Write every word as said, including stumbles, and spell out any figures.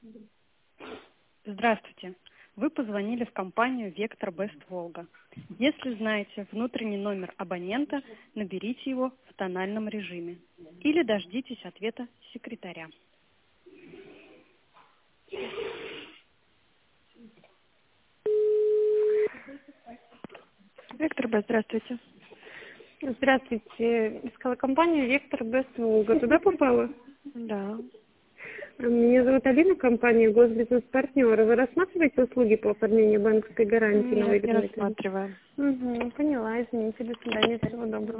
Здравствуйте. Вы позвонили в компанию «Вектор Бест Волга». Если знаете внутренний номер абонента, наберите его в тональном режиме или дождитесь ответа секретаря. Вектор Б, здравствуйте. Здравствуйте. Искала компанию «Вектор Бест Волга». Туда попала? Да. Меня зовут Алина, компания «Госбизнес-партнер». Вы рассматриваете услуги по оформлению банковской гарантии? Нет, не рассматриваем. Угу, поняла, извините. До свидания, всего доброго.